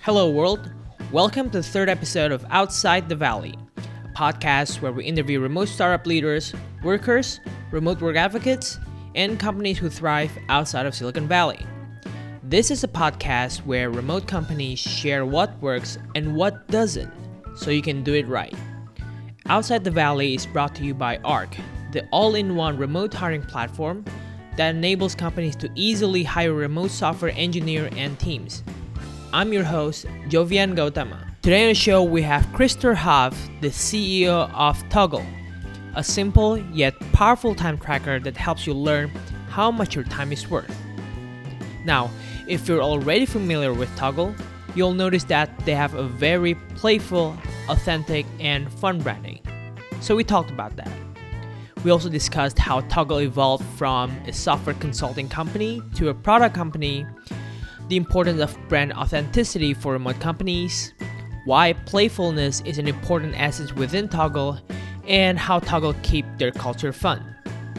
Hello, world. Welcome to the third episode of Outside the Valley, a podcast where we interview remote startup leaders, workers, remote work advocates, and companies who thrive outside of Silicon Valley. This is a podcast where remote companies share what works and what doesn't, so you can do it right. Outside the Valley is brought to you by ARC, the all-in-one remote hiring platform that enables companies to easily hire remote software engineers and teams. I'm your host, Jovian Gautama. Today on the show, we have Krister Hoff, the CEO of Toggl, a simple yet powerful time tracker that helps you learn how much your time is worth. Now, if you're already familiar with Toggl, you'll notice that they have a very playful, authentic, and fun branding. So we talked about that. We also discussed how Toggl evolved from a software consulting company to a product company, the importance of brand authenticity for remote companies, why playfulness is an important asset within Toggl, and how Toggl keep their culture fun.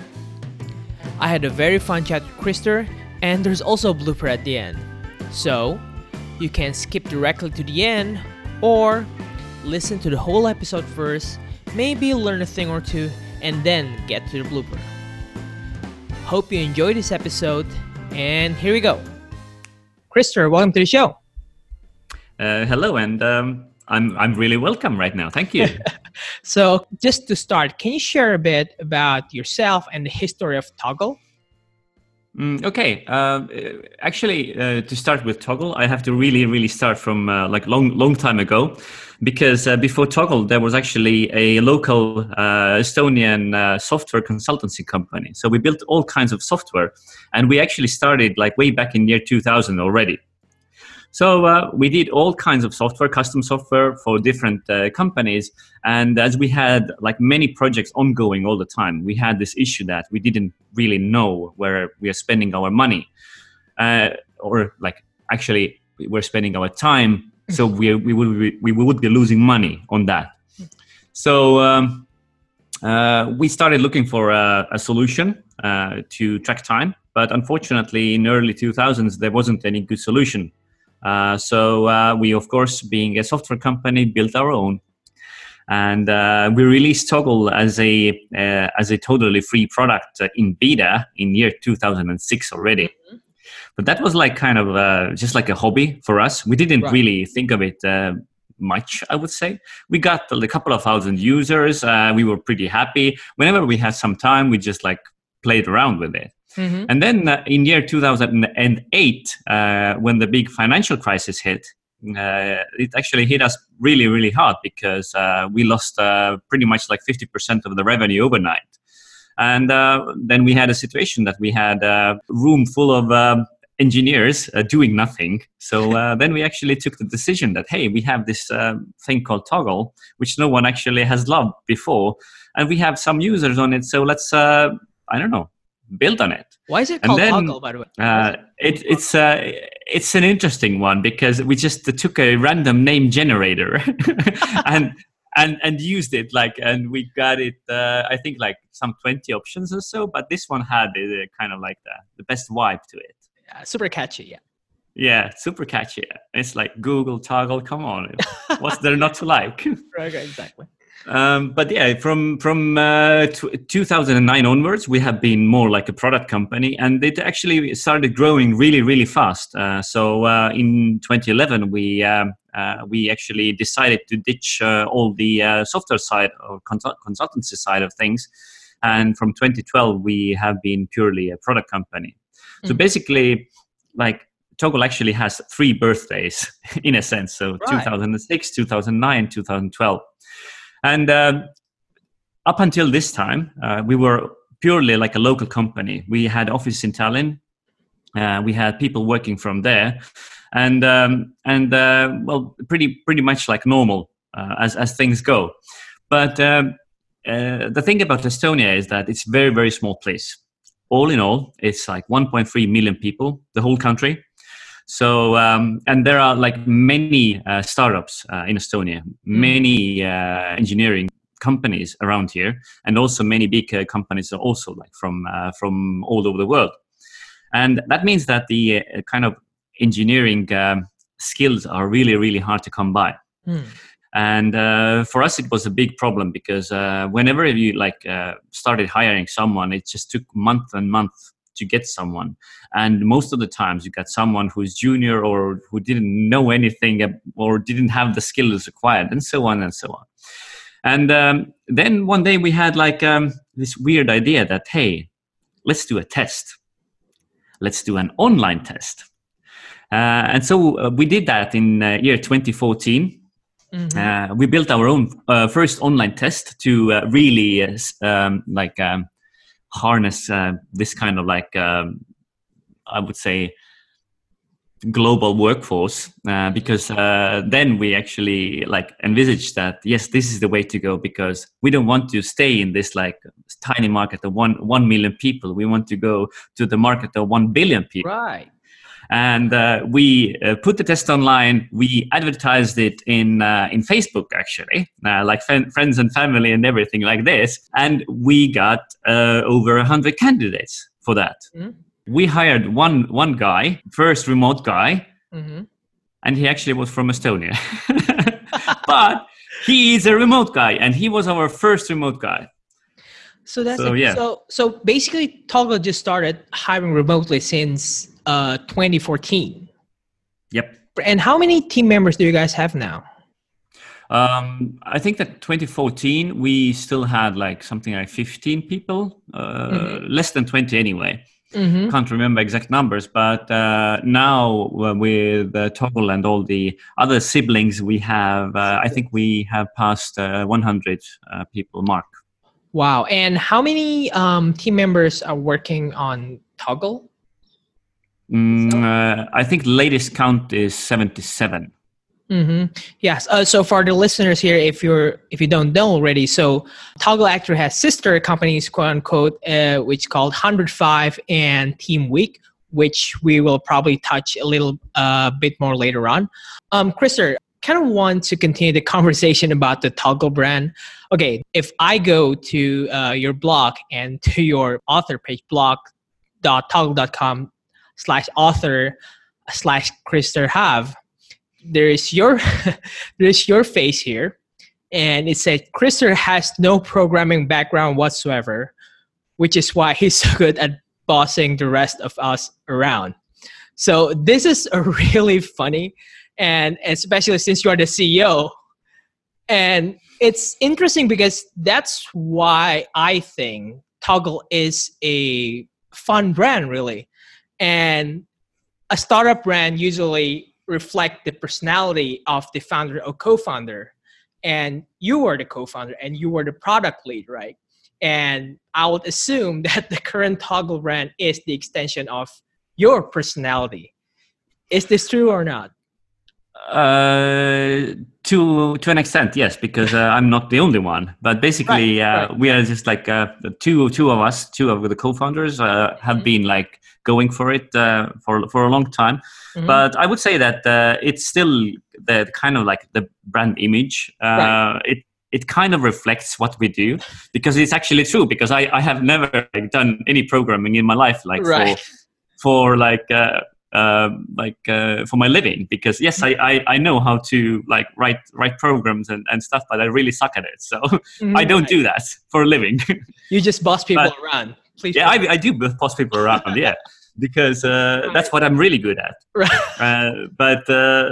I had a very fun chat with Krister, and there's also a blooper at the end. So, you can skip directly to the end, or listen to the whole episode first, maybe learn a thing or two, and then get to the blooper. Hope you enjoyed this episode, and here we go. Krister, welcome to the show. Hello, and I'm really welcome right now. Thank you. So, just to start, can you share a bit about yourself and the history of Toggl? Okay. Actually, to start with Toggl, I have to really start from long time ago, because before Toggl, there was actually a local Estonian software consultancy company. So we built all kinds of software, and we actually started like way back in year 2000 already. So we did all kinds of software, custom software for different companies. And as we had like many projects ongoing all the time, we had this issue that we didn't really know where we are spending our money, or like actually we're spending our time. So we would be losing money on that. So we started looking for a solution to track time, but unfortunately in early 2000s there wasn't any good solution. So we, of course, being a software company, built our own, and we released Toggl as a totally free product in beta in year 2006 already. Mm-hmm. But that was like kind of just like a hobby for us. We didn't really think of it much, I would say. We got a couple of thousand users. We were pretty happy. Whenever we had some time, we just like played around with it. Mm-hmm. And then in year 2008, when the big financial crisis hit, it actually hit us really hard, because we lost pretty much like 50% of the revenue overnight. And then we had a situation that we had a room full of engineers doing nothing. So then we actually took the decision that, hey, we have this thing called Toggl, which no one actually has loved before. And we have some users on it. So let's, build on it. Why is it called Toggl, by the way? It's an interesting one, because we just took a random name generator and used it, and we got it, I think like some 20 options or so, but this one had kind of like the best vibe to it. Yeah, super catchy, yeah. Yeah, super catchy. It's like Google Toggl, come on. What's there not to like? Right, exactly. But yeah, from 2009 onwards, we have been more like a product company, and it actually started growing really fast. So in 2011, we actually decided to ditch all the software side or consultancy side of things, and from 2012, we have been purely a product company. Mm-hmm. So basically, like Toggl actually has 3 birthdays in a sense. So 2006, 2009, 2012. And up until this time, we were purely like a local company. We had office in Tallinn. We had people working from there, and well, pretty much like normal as things go. But the thing about Estonia is that it's very small place. All in all, it's like 1.3 million people, the whole country. So, and there are like many startups in Estonia, many engineering companies around here, and also many big companies are also like from all over the world. And that means that the kind of engineering skills are really, really hard to come by. And for us, it was a big problem because whenever you started hiring someone, it just took month and month to get someone. And most of the times you got someone who's junior or who didn't know anything or didn't have the skills required, and so on and so on. And then one day we had this weird idea that, hey, let's do a test. Let's do an online test. And so we did that in year 2014. We built our own first online test to really harness this kind of I would say global workforce, because then we actually envisaged that, yes, this is the way to go, because we don't want to stay in this tiny market of 1 million people. We want to go to the market of 1 billion people. Right. And we put the test online. We advertised it in Facebook, actually, friends and family and everything like this. And we got over 100 candidates for that. We hired one guy, first remote guy, and he actually was from Estonia. But he is a remote guy, and he was our first remote guy. So so basically, Toggle just started hiring remotely since 2014. Yep. And how many team members do you guys have now? I think that 2014 we still had something like 15 people, less than 20 anyway. Can't remember exact numbers, but now with Toggle and all the other siblings we have, I think we have passed 100 people mark. Wow. And how many team members are working on Toggle? I think the latest count is 77. Yes. So for the listeners here, if you don't know already, so Toggle actually has sister companies, quote unquote, which called 105 and Team Week, which we will probably touch a little bit more later on. Christer, kind of want to continue the conversation about the Toggle brand. Okay, if I go to your blog and to your author page, blog.toggle.com/author/Christer Have, there's your face here, and it said Christer has no programming background whatsoever, which is why he's so good at bossing the rest of us around. So this is a really funny, and especially since you are the CEO, and it's interesting because that's why I think Toggle is a fun brand, really. And a startup brand usually reflect the personality of the founder or co-founder, and you were the co-founder and you were the product lead, right? And I would assume that the current Toggle brand is the extension of your personality. Is this true or not? To an extent, yes, because I'm not the only one. But basically, right. We are just two of us, two of the co-founders have been going for it for a long time. But I would say that it's still the kind of the brand image. Right. It kind of reflects what we do, because it's actually true, because I have never done any programming in my life right. for my living, because yes, I know how to write programs and stuff, but I really suck at it, so I don't do that for a living. You just boss people around. Please. Yeah, I do boss people around. Yeah, because that's what I'm really good at. Right. But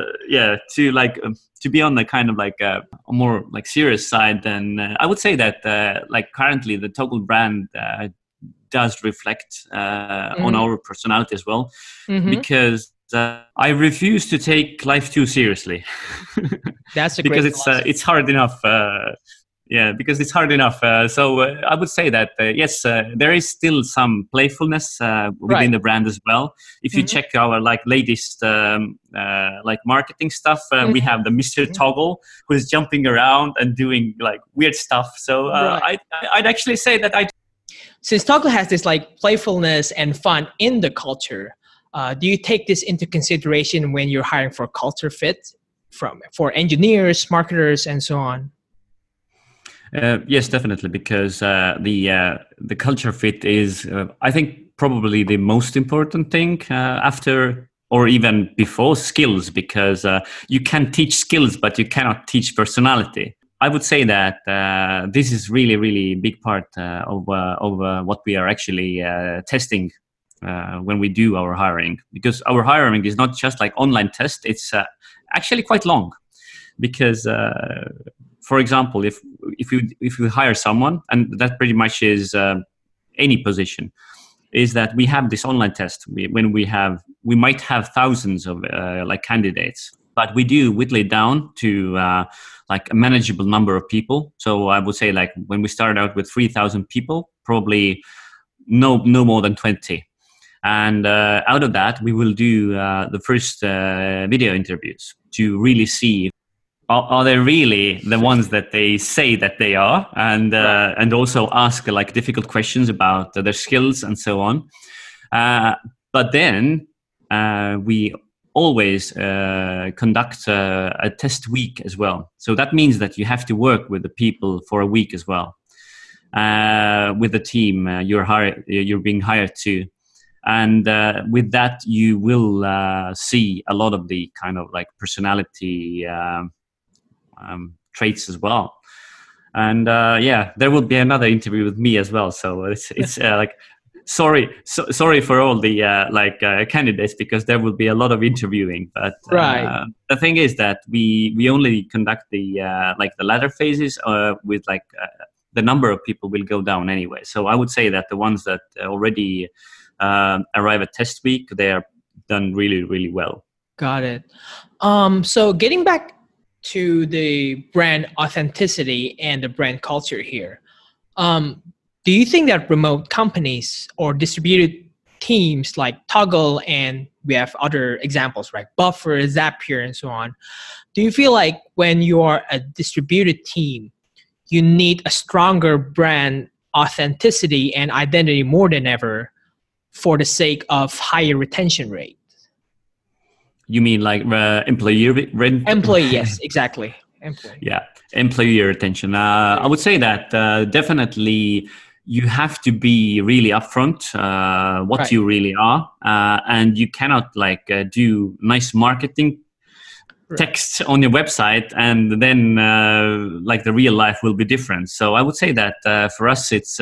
to be on the kind of a more serious side, then I would say that currently the Toggle brand does reflect on our personality as well, because I refuse to take life too seriously. That's a because great it's hard enough. Because it's hard enough. So I would say that yes, there is still some playfulness within the brand as well. If you check our latest marketing stuff, we have the Mr. Toggle, who is jumping around and doing weird stuff. So I'd actually say that since Toggle has this playfulness and fun in the culture, do you take this into consideration when you're hiring for culture fit for engineers, marketers, and so on? Yes, definitely, because the culture fit is, I think, probably the most important thing after or even before skills, because you can teach skills, but you cannot teach personality. I would say that this is really, really big part of what we are actually testing when we do our hiring, because our hiring is not just like online test. It's actually quite long, because for example, if you hire someone, and that pretty much is any position, is that we have this online test. We might have thousands of like candidates, but we do whittle it down to like a manageable number of people. So I would say, like, when we started out with 3,000 people, probably no more than 20. And out of that, we will do the first video interviews to really see, are they really the ones that they say that they are, and also ask like difficult questions about their skills and so on. But then we always conduct a test week as well. So that means that you have to work with the people for a week as well, with the team you're being hired to. And with that, you will see a lot of the kind of like personality traits as well. And there will be another interview with me as well. So it's like sorry for all the candidates, because there will be a lot of interviewing. But the thing is that we only conduct the the latter phases with the number of people will go down anyway. So I would say that the ones that already arrive at test week, they are done really, really well. Got it. So getting back to the brand authenticity and the brand culture here, do you think that remote companies or distributed teams like Toggl, and we have other examples like Buffer, Zapier, and so on, do you feel like when you are a distributed team, you need a stronger brand authenticity and identity more than ever for the sake of higher retention rate? You mean like employee? Employee, yes, exactly. Employee. Yeah, employee retention. I would say that definitely you have to be really upfront what you really are, and you cannot do nice marketing text on your website and then the real life will be different. So I would say that for us, it's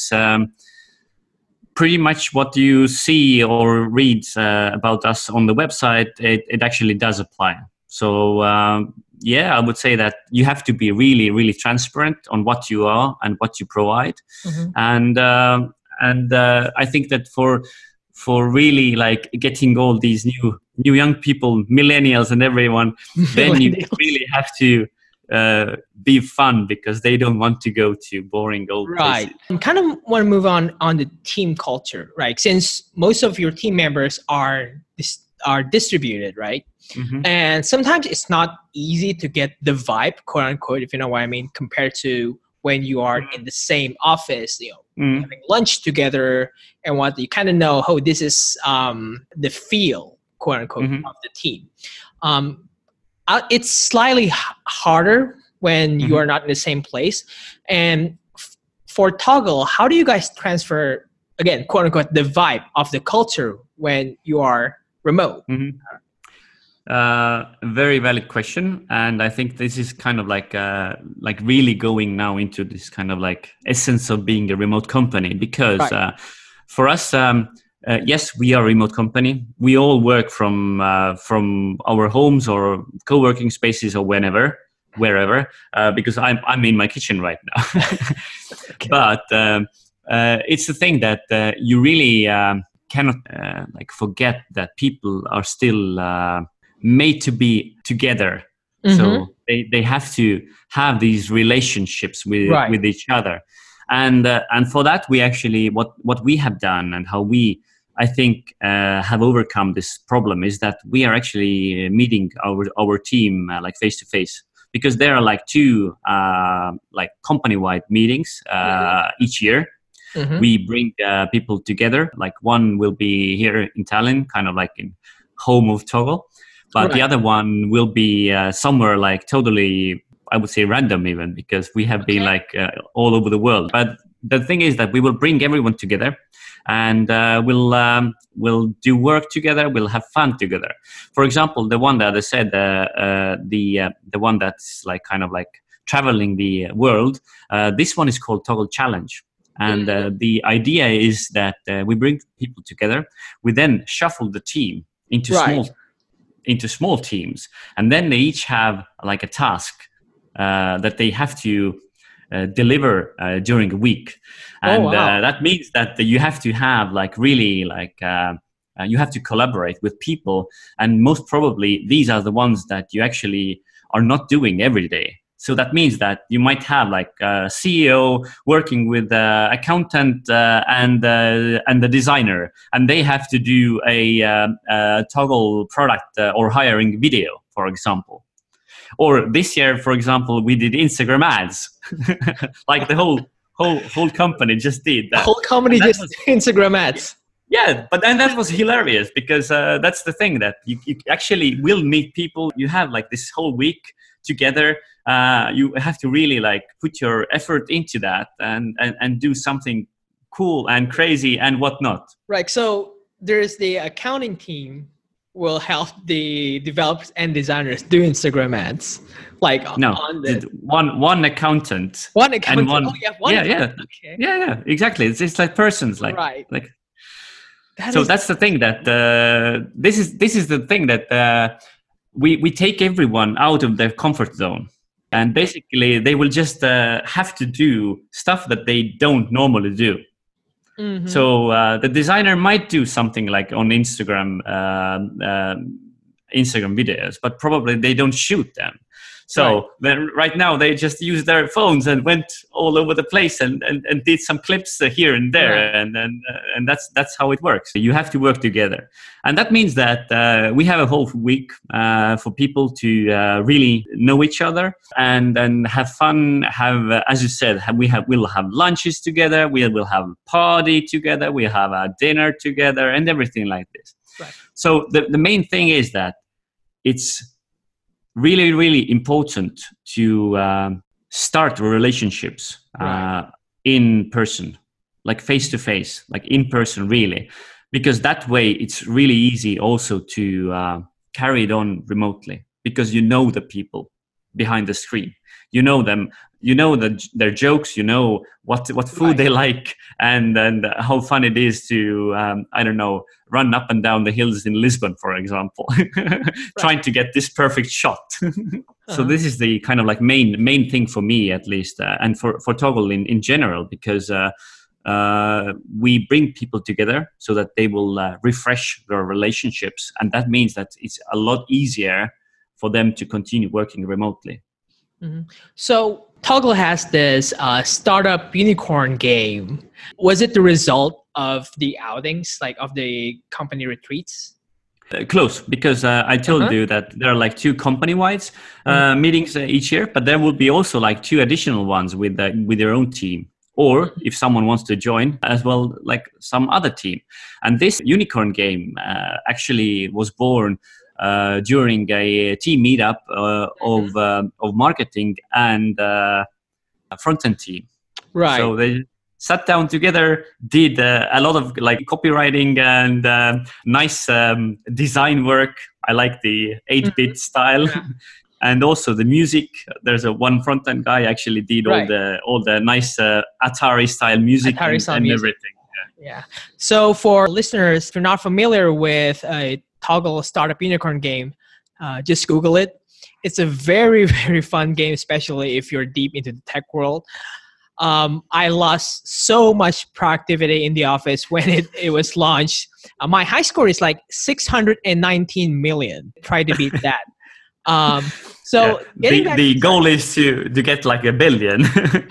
pretty much what you see or read about us on the website, it actually does apply. So I would say that you have to be really, really transparent on what you are and what you provide. Mm-hmm. And I think that for really getting all these new young people, millennials and everyone, then you really have to be fun, because they don't want to go to boring old places. I kind of want to move on the team culture, right? Since most of your team members are distributed, right? Mm-hmm. And sometimes it's not easy to get the vibe, quote unquote, if you know what I mean, compared to when you are in the same office, having lunch together and what you kind of know, this is the feel, quote unquote, of the team. It's slightly harder when you are not in the same place. And for Toggl, how do you guys transfer, again, quote unquote, the vibe of the culture when you are remote? Mm-hmm. Very valid question. And I think this is kind of like really going now into this kind of essence of being a remote company, because for us, yes, we are a remote company. We all work from our homes or co-working spaces or wherever, because I'm in my kitchen right now. Okay. But it's the thing that you really cannot forget that people are still made to be together. Mm-hmm. So they have to have these relationships with each other. And for that, we actually, what we have done and how we, I think, have overcome this problem is that we are actually meeting our team face to face, because there are two company-wide meetings each year. Mm-hmm. We bring people together. One will be here in Tallinn, kind of in home of Toggl, but the other one will be somewhere totally, I would say, random even, because we have been all over the world. But the thing is that we will bring everyone together, and we'll do work together. We'll have fun together. For example, the one that I said, the one that's like kind of like traveling the world. This one is called Toggle Challenge. And the idea is that we bring people together. We then shuffle the team into small teams, and then they each have like a task that they have to deliver during a week. And that means that you have to have like really like you have to collaborate with people, and most probably these are the ones that you actually are not doing every day. So that means that you might have like a CEO working with the accountant and the designer, and they have to do a Toggle product or hiring video, for example. Or this year, for example, we did Instagram ads, like the whole company just did that. The whole company just Instagram ads. Yeah, but and that was hilarious because that's the thing, that you actually will meet people. You have like this whole week together. You have to really like put your effort into that and do something cool and crazy and whatnot. Right. So there's the accounting team will help the developers and designers do Instagram ads. Like on the one accountant. One accountant. And one yeah, accountant. yeah. Okay. Yeah, exactly. It's like persons, like right. Like. That's the thing that this is the thing that we take everyone out of their comfort zone. And basically, they will just have to do stuff that they don't normally do. Mm-hmm. So the designer might do something like on Instagram videos, but probably they don't shoot them. So then right now they just use their phones and went all over the place and did some clips here and there. Right. And that's how it works. You have to work together. And that means that we have a whole week for people to really know each other and have fun, have, as you said, we'll have lunches together, we'll have a party together, we'll have a dinner together and everything like this. Right. So the main thing is that it's really, really important to start relationships in person, like face to face, like in person, really, because that way it's really easy also to carry it on remotely, because you know the people behind the screen, you know them, you know their jokes, you know what food they like, and how fun it is to I don't know, run up and down the hills in Lisbon, for example, trying to get this perfect shot. So this is the kind of like main thing for me, at least, and for Toggle in general, because we bring people together so that they will refresh their relationships, and that means that it's a lot easier for them to continue working remotely. Mm-hmm. So Toggle has this startup unicorn game. Was it the result of the outings, like of the company retreats? Close, because I told you that there are like 2 company-wide meetings each year, but there will be also like 2 additional ones with their own team, or if someone wants to join as well, like some other team. And this unicorn game actually was born during a team meetup of marketing and front-end team. Right. So they sat down together, did a lot of like copywriting and nice design work. I like the 8-bit style. Yeah. And also the music. There's one front-end guy actually did all the nice Atari style music and everything. Yeah. So for listeners, if you're not familiar with a Toggle startup unicorn game, just Google it. It's a very, very fun game, especially if you're deep into the tech world. I lost so much productivity in the office when it was launched. My high score is like 619 million. Try to beat that. So the goal is to get like 1 billion.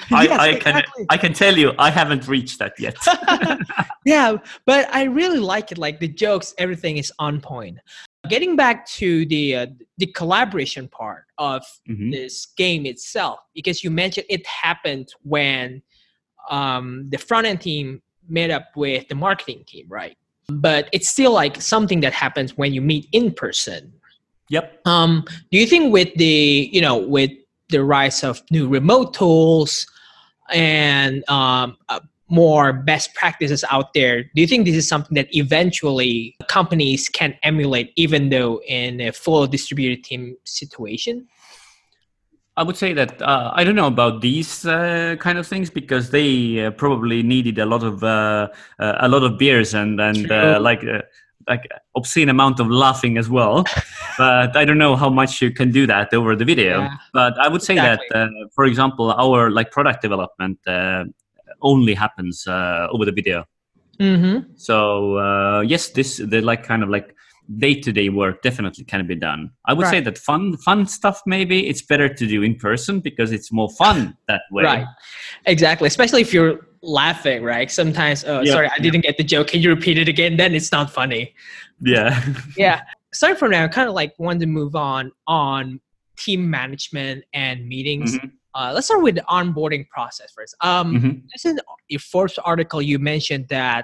I can tell you I haven't reached that yet. Yeah, but I really like it. Like the jokes, everything is on point. Getting back to the collaboration part of this game itself, because you mentioned it happened when the front end team met up with the marketing team, right? But it's still like something that happens when you meet in person. Yep. Do you think with the rise of new remote tools, and more best practices out there. Do you think this is something that eventually companies can emulate, even though in a full distributed team situation? I would say that I don't know about these kind of things because they probably needed a lot of beers and True. like obscene amount of laughing as well. But I don't know how much you can do that over the video. Yeah, But I would say that, exactly. for example, our like product development only happens over the video. Mm-hmm. So yes, the like kind of like day-to-day work definitely can be done. I would say Right. that fun stuff maybe it's better to do in person because it's more fun that Right. way. Exactly. Especially if you're laughing, right? Sometimes, Yep. sorry, I didn't get the joke. Can you repeat it again? Then it's not funny. Yeah. Yeah. Starting from now, I kind of like want to move on team management and meetings. Hmm. Let's start with the onboarding process first. Hmm. This is your first article. You mentioned that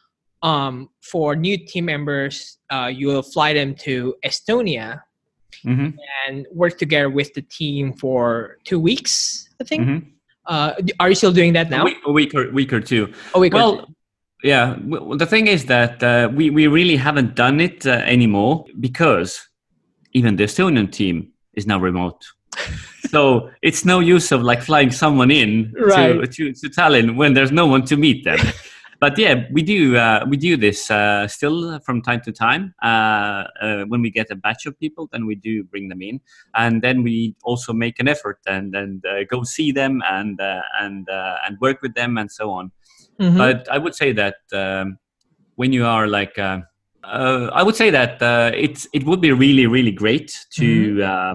for new team members, you will fly them to Estonia Hmm. and work together with the team for 2 weeks, I think. Hmm. Are you still doing that A now? week or two. A week or two. Well, yeah. The thing is that we really haven't done it anymore because even the Estonian team is now remote. So it's no use of like flying someone in Right. to Tallinn when there's no one to meet them. But yeah, we do this still from time to time. When we get a batch of people, then we do bring them in, and then we also make an effort and go see them and work with them and so on. Mm-hmm. But I would say that when you are like I would say that it would be really great Mm-hmm.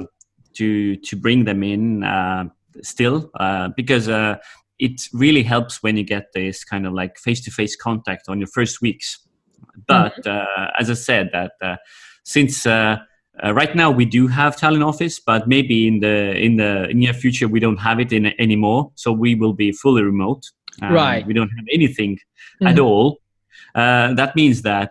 to bring them in still because it really helps when you get this kind of like face-to-face contact on your first weeks. Mm-hmm. But as I said, that since right now we do have Tallinn office, but maybe in the near future we don't have it in anymore, so we will be fully remote. Right. We don't have anything at Mm-hmm. all. That means that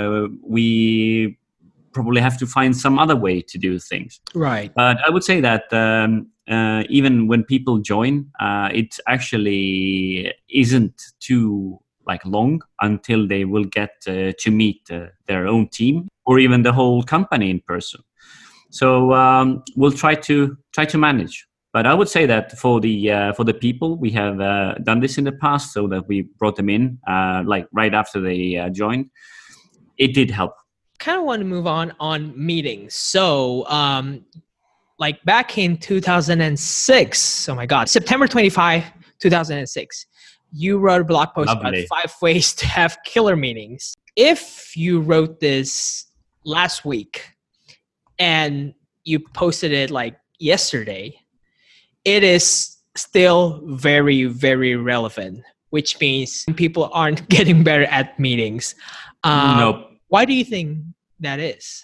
we probably have to find some other way to do things. Right. But I would say that even when people join, it actually isn't too like long until they will get to meet their own team or even the whole company in person. So we'll try to manage. But I would say that for the people we have done this in the past, so that we brought them in like right after they joined, it did help. Kind of want to move on meetings. So, like back in 2006, oh my God, September 25, 2006, you wrote a blog post about Lovely. 5 ways to have killer meetings. If you wrote this last week and you posted it like yesterday, it is still very relevant, which means people aren't getting better at meetings. Nope. Why do you think that is?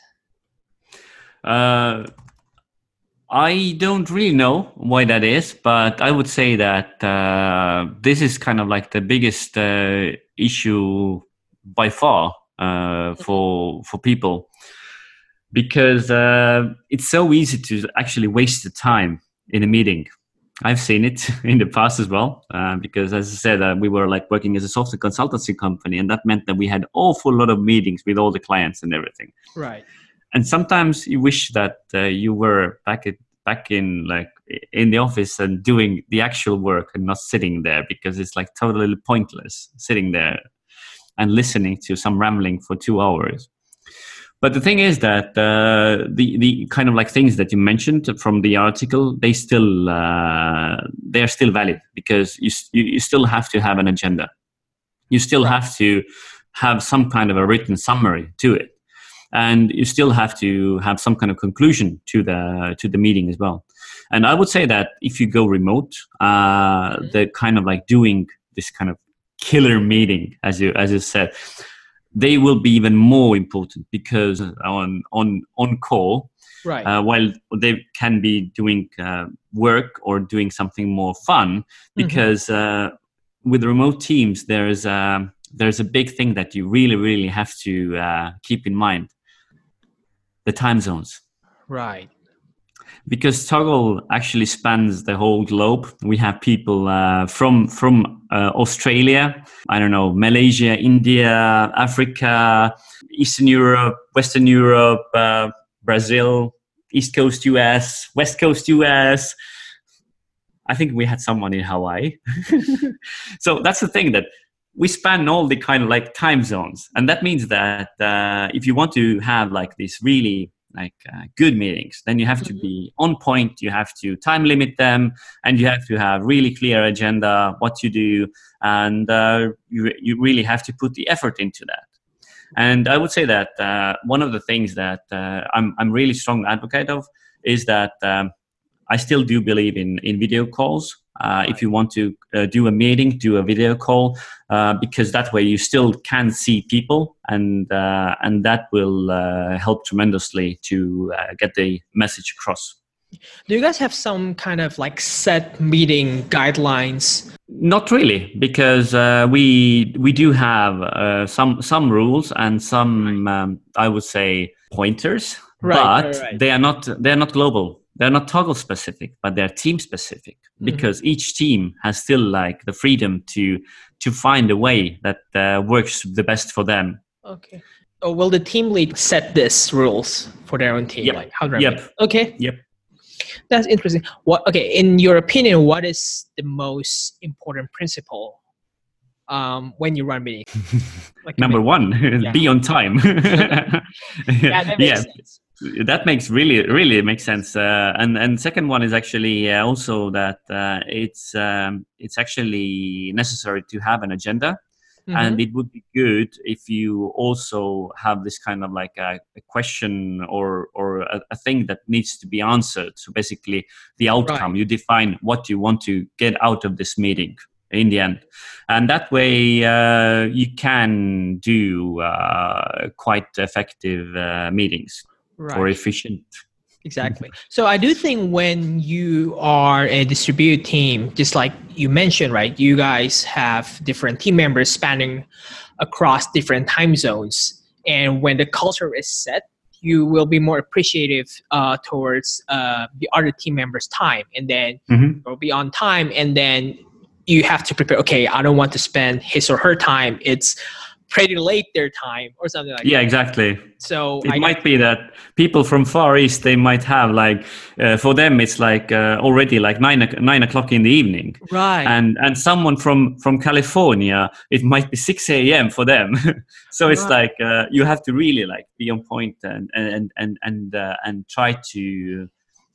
Uh, I don't really know why that is, but I would say that this is kind of like the biggest issue by far for people, because it's so easy to actually waste the time in a meeting. I've seen it in the past as well, because as I said, we were like working as a software consultancy company, and that meant that we had awful lot of meetings with all the clients and everything. Right. And sometimes you wish that you were back in like in the office and doing the actual work and not sitting there, because it's like totally pointless sitting there and listening to some rambling for 2 hours. But the thing is that the kind of like things that you mentioned from the article, they are still valid, because you still have to have an agenda. You still Right. have to have some kind of a written summary to it, and you still have to have some kind of conclusion to the meeting as well. And I would say that if you go remote, the kind of like doing this kind of killer meeting, as you said, they will be even more important, because on call, Right. while they can be doing work or doing something more fun, because with remote teams there's a big thing that you really have to keep in mind: the time zones. Right. because Toggle actually spans the whole globe. We have people from Australia, I don't know, Malaysia, India, Africa, Eastern Europe, Western Europe, Brazil, East Coast US, West Coast US. I think we had someone in Hawaii. So that's the thing, that we span all the kind of like time zones. And that means that if you want to have like these really good meetings, then you have to be on point, you have to time limit them, and you have to have really clear agenda, what you do, and you really have to put the effort into that. And I would say that one of the things that I'm really strong advocate of is that I still do believe in video calls. If you want to do a meeting, do a video call, because that way you still can see people, and that will help tremendously to get the message across. Do you guys have some kind of like set meeting guidelines? Not really, because we do have some rules and some I would say pointers, but they are not global. They're not Toggle specific, but they're team specific, because each team has still like the freedom to find a way that works the best for them. Okay. Oh, will the team lead set these rules for their own team? Yep. Like how do Okay. Yep. That's interesting. In your opinion, what is the most important principle when you run meetings? Like Number one, be on time. That makes sense. That makes really makes sense. And second one is actually also that it's actually necessary to have an agenda. And it would be good if you also have this kind of like a question or a thing that needs to be answered. So basically the outcome, you define what you want to get out of this meeting in the end. And that way you can do quite effective meetings or efficient. Exactly. So I do think when you are a distributed team, just like you mentioned, right, you guys have different team members spanning across different time zones. And when the culture is set, you will be more appreciative towards the other team members' time. And then you'll be on time. And then you have to prepare, okay, I don't want to spend his or her time. It's pretty late their time or something like that. Yeah, exactly. So it might be that people from Far East, they might have like, for them, it's like already like 9 o'clock in the evening. Right. And someone from California, it might be 6 a.m. for them. So it's like, you have to really like be on point and try to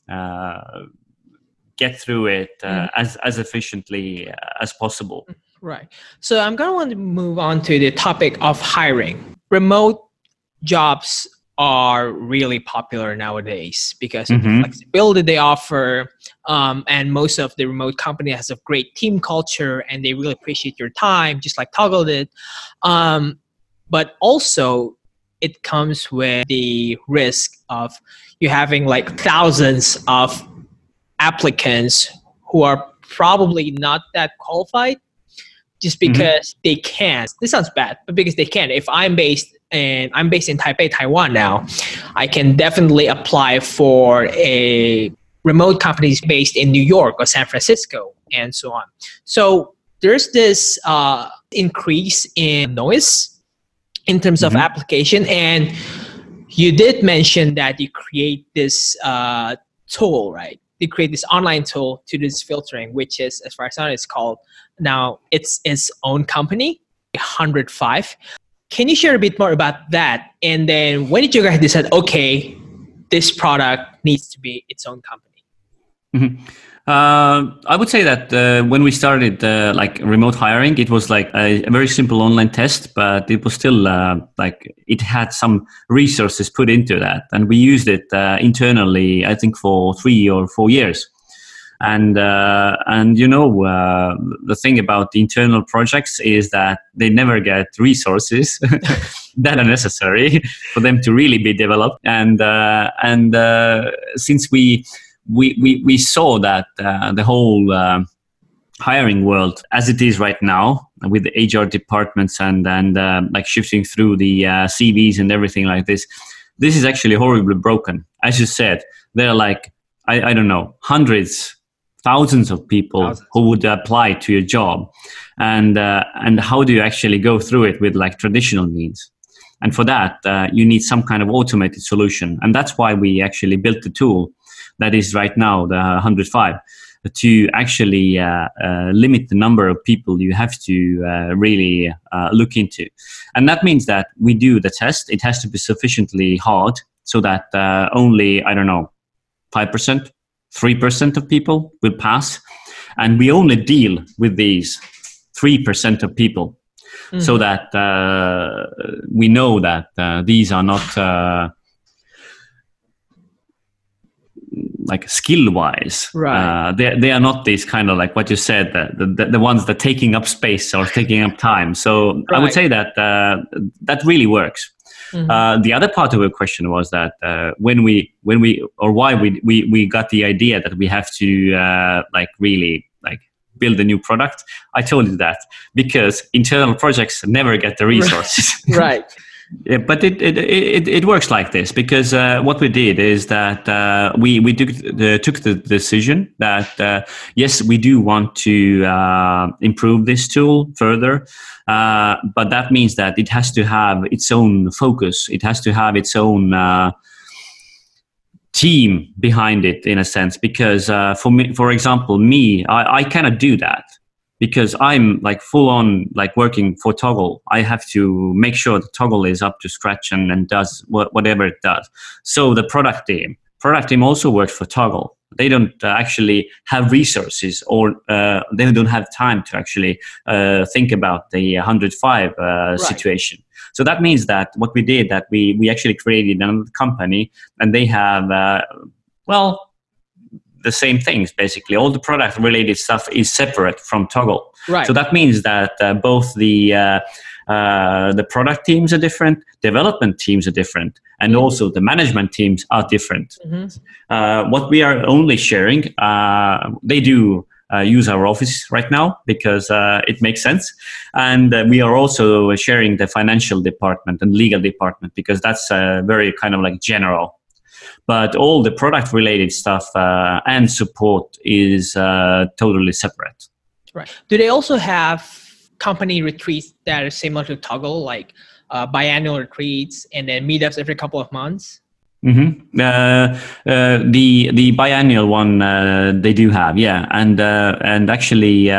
get through it as efficiently as possible. Right. So I'm going to want to move on to the topic of hiring. Remote jobs are really popular nowadays because of the flexibility they offer. And most of the remote company has a great team culture and they really appreciate your time, just like Toggle did. But also it comes with the risk of you having like thousands of applicants who are probably not that qualified. Just because they can. This sounds bad, but because they can. If I'm based in Taipei, Taiwan now, I can definitely apply for a remote companies based in New York or San Francisco and so on. So there's this increase in noise in terms of application. And you did mention that you create this tool, right? You create this online tool to do this filtering, which is, as far as I know, it's called now it's its own company, 100Five. Can you share a bit more about that? And then when did you guys decide, okay, this product needs to be its own company? I would say that when we started like remote hiring, it was like a very simple online test, but it was still like it had some resources put into that, and we used it internally, I think, for 3 or 4 years. And you know, the thing about the internal projects is that they never get resources that are necessary for them to really be developed. And since we saw that the whole hiring world as it is right now, with the HR departments and like shifting through the CVs and everything like this is actually horribly broken. As you said, there are like I don't know, hundreds, thousands of people who would apply to your job, and how do you actually go through it with like traditional means? And for that, you need some kind of automated solution, and that's why we actually built the tool that is right now the 105, to actually limit the number of people you have to really look into. And that means that we do the test. It has to be sufficiently hard so that only, I don't know, 5%, 3% of people will pass. And we only deal with these 3% of people, so that we know that these are not like skill-wise. Right. They are not these kind of like what you said, the ones that taking up space or taking up time. So I would say that that really works. The other part of your question was that when we or why we got the idea that we have to like really like build a new product. I told you that because internal projects never get the resources. Right. Yeah, but it works like this because what we did is that we took the decision that yes, we do want to improve this tool further, but that means that it has to have its own focus. It has to have its own team behind it, in a sense, because for me, for example, I cannot do that. Because I'm like full on like working for Toggl. I have to make sure the Toggl is up to scratch and does whatever it does. So the product team also works for Toggl. They don't actually have resources, or they don't have time to actually think about the 105 situation. So that means that what we did, that we actually created another company, and they have the same things. Basically, all the product related stuff is separate from Toggl. Right. So that means that both the product teams are different, development teams are different, and also the management teams are different. What we are only sharing, they do use our office right now because it makes sense, and we are also sharing the financial department and legal department because that's very kind of like general. But all the product related stuff and support is totally separate. Right. Do they also have company retreats that are similar to Toggl, like biannual retreats and then meetups every couple of months? The biannual one they do have, yeah, and actually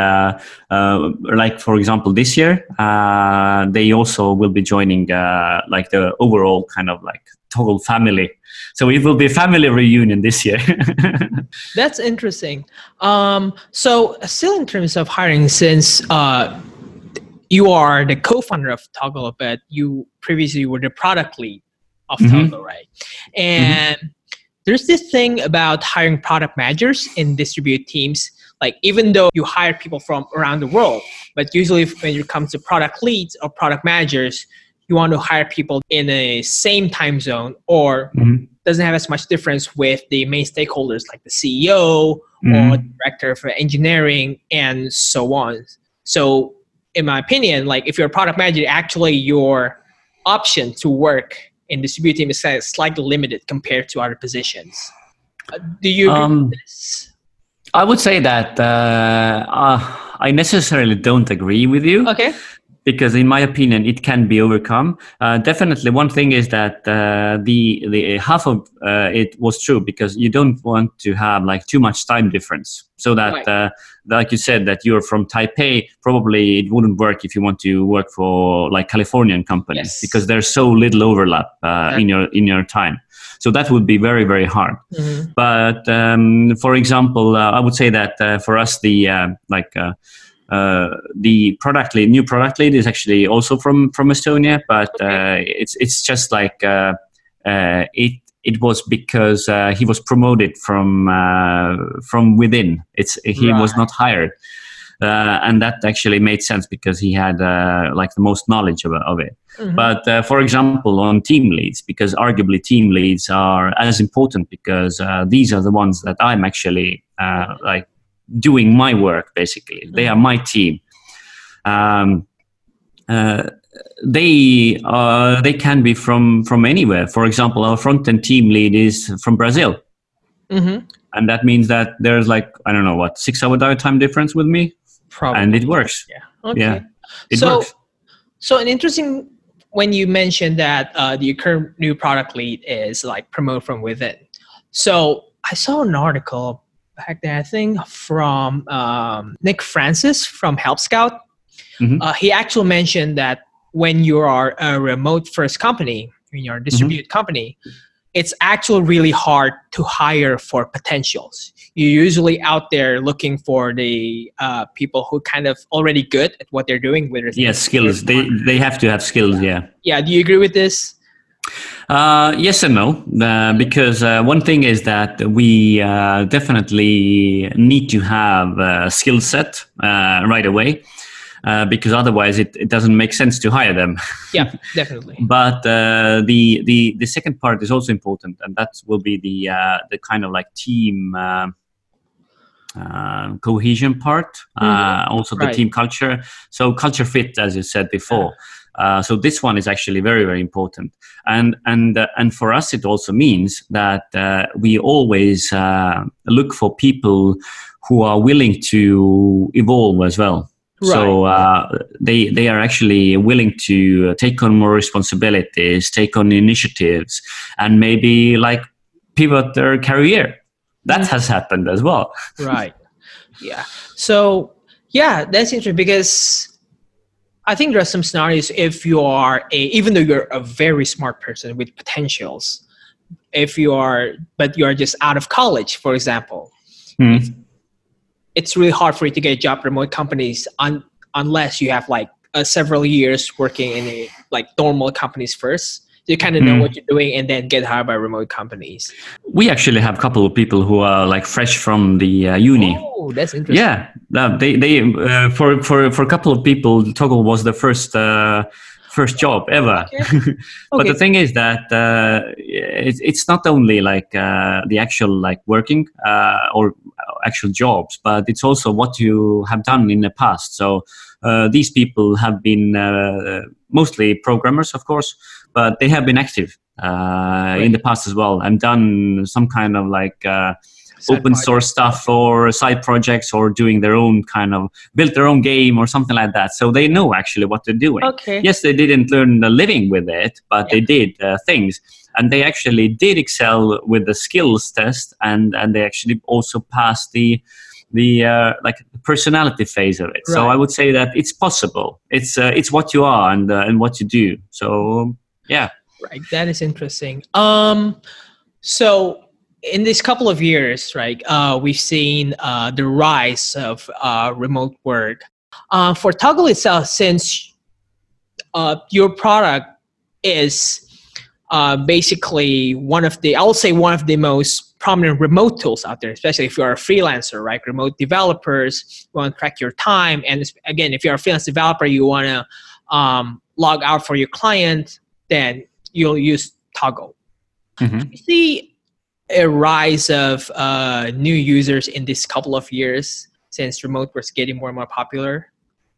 like for example this year they also will be joining like the overall kind of like Toggl family. So it will be a family reunion this year. That's interesting. So still in terms of hiring, since you are the co-founder of Toggl, but you previously were the product lead of Toggl, right? And there's this thing about hiring product managers in distributed teams. Like even though you hire people from around the world, but usually when it comes to product leads or product managers, you want to hire people in the same time zone, or doesn't have as much difference with the main stakeholders like the CEO or director for engineering and so on. So in my opinion, like if you're a product manager, actually your option to work in distributed team is slightly limited compared to other positions. Do you agree with this? I would say that I necessarily don't agree with you. Okay. Because in my opinion, it can be overcome. Definitely, one thing is that the half of it was true because you don't want to have like too much time difference. So that, like you said, that you're from Taipei, probably it wouldn't work if you want to work for like Californian companies because there's so little overlap in your time. So that would be very, very hard. But for example, I would say that for us, the new product lead is actually also from Estonia, but it's just like it was because he was promoted from within. He was not hired, and that actually made sense because he had like the most knowledge of it. But for example, on team leads, because arguably team leads are as important because these are the ones that I'm actually like doing my work. Basically, they are my team. They can be from anywhere. For example, our front-end team lead is from Brazil. And that means that there's like, I don't know what, 6 hour time difference with me. Probably. And it works. Yeah. Okay. Yeah, it so, works. So an interesting, when you mentioned that the current new product lead is like promote from within. So I saw an article back there, I think from Nick Francis from Help Scout. He actually mentioned that when you are a remote first company, when you're a distributed company, it's actually really hard to hire for potentials. You're usually out there looking for the people who kind of already good at what they're doing. Yes, skills. They have to have skills. Yeah. Yeah. Do you agree with this? Yes and no, because one thing is that we definitely need to have a skill set right away. Because otherwise it doesn't make sense to hire them. Yeah, definitely. But the second part is also important, and that will be the kind of like team cohesion part, also the team culture. So culture fit, as you said before. So this one is actually very, very important, and for us it also means that we always look for people who are willing to evolve as well. Right. So they are actually willing to take on more responsibilities, take on initiatives, and maybe like pivot their career. That has happened as well. Right. Yeah. So yeah, that's interesting because I think there are some scenarios if you are even though you're a very smart person with potentials, but you are just out of college, for example. It's really hard for you to get a job remote companies unless you have like several years working in like normal companies first. You kind of know what you're doing and then get hired by remote companies. We actually have a couple of people who are like fresh from the uni. Oh, that's interesting. Yeah, they for a couple of people, Toggl was the first job ever. Okay. But the thing is that it's not only like the actual like working or actual jobs, but it's also what you have done in the past. So these people have been mostly programmers, of course, but they have been active in the past as well and done some kind of like open source stuff or side projects or doing their own kind of built their own game or something like that. So they know actually what they're doing. Okay. Yes, they didn't learn a living with it, but they did things. And they actually did excel with the skills test, and they actually also passed the like personality phase of it. Right. So I would say that it's possible. It's what you are and what you do. So yeah. Right. That is interesting. So in this couple of years, right, we've seen the rise of remote work. For Toggl itself, since your product is basically one of the most prominent remote tools out there, especially if you're a freelancer, right? Remote developers want to track your time. And again, if you're a freelance developer, you want to log out for your client, then you'll use Toggl. You see a rise of new users in this couple of years since remote was getting more and more popular?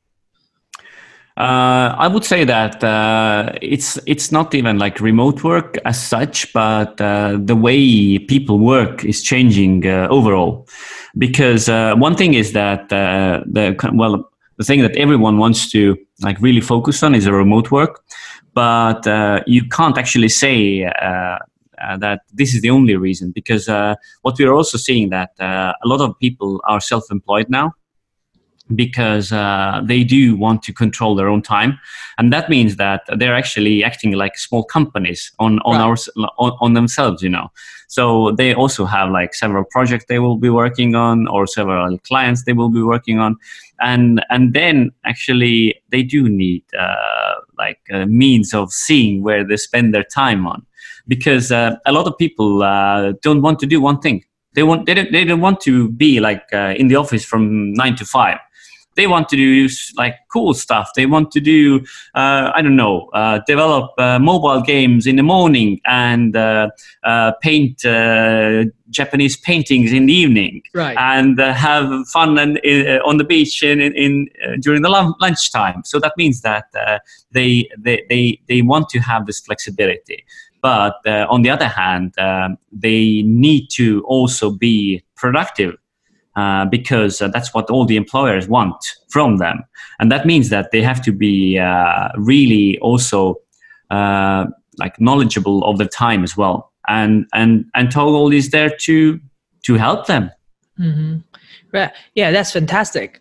I would say that it's not even like remote work as such, but the way people work is changing overall. Because one thing is that the thing that everyone wants to like really focus on is a remote work, but you can't actually say that this is the only reason, because what we're also seeing that a lot of people are self-employed now, because they do want to control their own time, and that means that they're actually acting like small companies on themselves, you know. So they also have like several projects they will be working on, or several clients they will be working on, and then actually they do need means of seeing where they spend their time on, because a lot of people don't want to do one thing. They don't want to be like in the office from 9 to 5. They want to do like cool stuff. They want to do, develop mobile games in the morning and paint Japanese paintings in the evening, right? And have fun on the beach in during the lunchtime. So that means that they want to have this flexibility. But on the other hand, they need to also be productive. Because that's what all the employers want from them, and that means that they have to be really also like knowledgeable of the time as well. And Toggle is there to help them. Mm-hmm. Yeah, that's fantastic.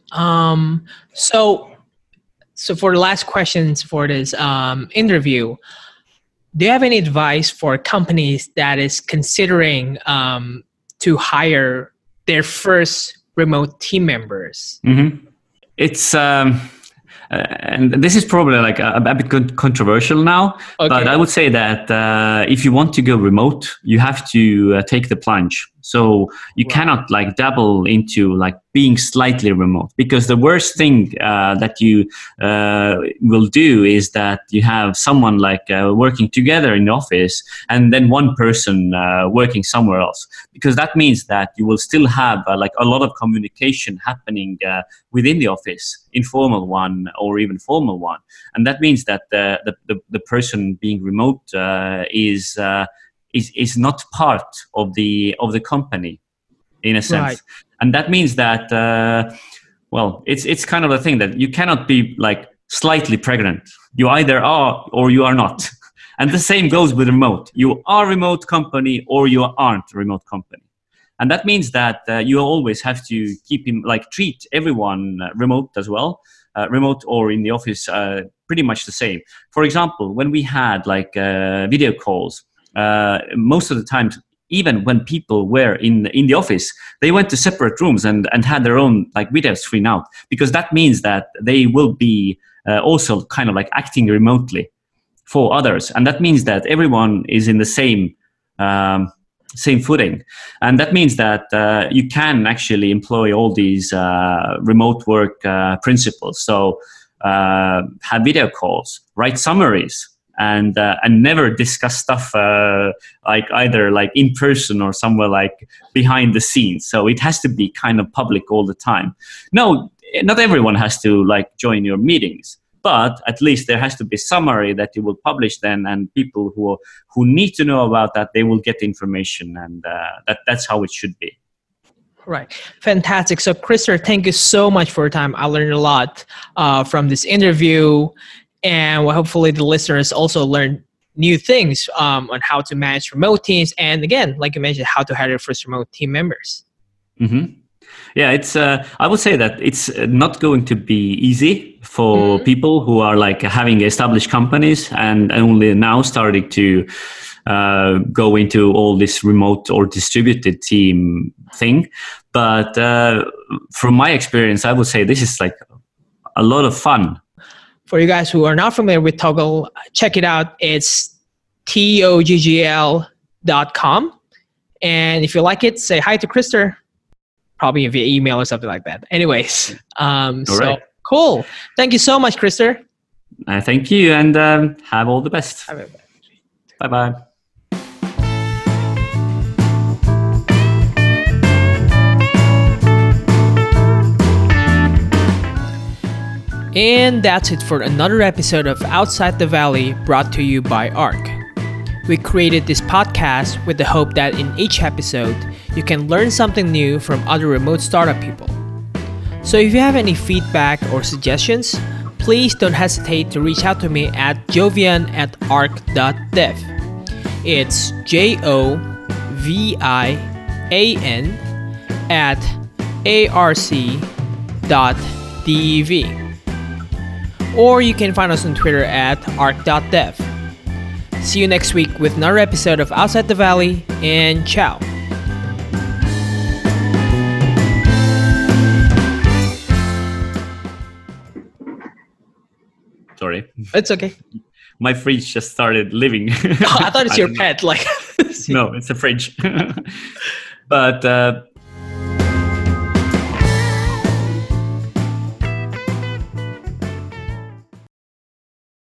So for the last questions for this interview, do you have any advice for companies that is considering to hire their first remote team members? Mm-hmm. It's and this is probably like a bit controversial now, but I would say that if you want to go remote, you have to take the plunge. So you cannot like dabble into like being slightly remote, because the worst thing that you will do is that you have someone like working together in the office and then one person working somewhere else, because that means that you will still have like a lot of communication happening within the office, informal one or even formal one, and that means that the person being remote is not part of the company in a sense. Right. And that means that it's kind of a thing that you cannot be like slightly pregnant. You either are or you are not. And the same goes with remote. You are a remote company or you aren't a remote company. And that means that you always have to treat everyone remote as well, remote or in the office, pretty much the same. For example, when we had like video calls, most of the time, even when people were in the office, they went to separate rooms and had their own like video screen out, because that means that they will be also kind of like acting remotely for others, and that means that everyone is in the same footing, and that means that you can actually employ all these remote work principles. So have video calls, write summaries, and never discuss stuff like either like in person or somewhere like behind the scenes. So it has to be kind of public all the time. No, not everyone has to like join your meetings, but at least there has to be a summary that you will publish then, and people who need to know about that, they will get information, and that's how it should be. Right. Fantastic. So Krister, thank you so much for your time. I learned a lot from this interview. And hopefully the listeners also learn new things on how to manage remote teams. And again, like you mentioned, how to hire your first remote team members. Mm-hmm. Yeah, it's. I would say that it's not going to be easy for people who are like having established companies and only now starting to go into all this remote or distributed team thing. But from my experience, I would say this is like a lot of fun. For you guys who are not familiar with Toggle, check it out. It's toggl.com. And if you like it, say hi to Krister, probably via email or something like that. Anyways, right. Cool. Thank you so much, Krister. Thank you, and have all the best. Bye-bye. And that's it for another episode of Outside the Valley, brought to you by ARC. We created this podcast with the hope that in each episode, you can learn something new from other remote startup people. So if you have any feedback or suggestions, please don't hesitate to reach out to me at jovian@arc.dev. It's jovian@arc.dev. Or you can find us on Twitter at arc.dev. See you next week with another episode of Outside the Valley, and ciao. Sorry. It's okay. My fridge just started living. I thought it's your pet. Like No, it's a fridge. But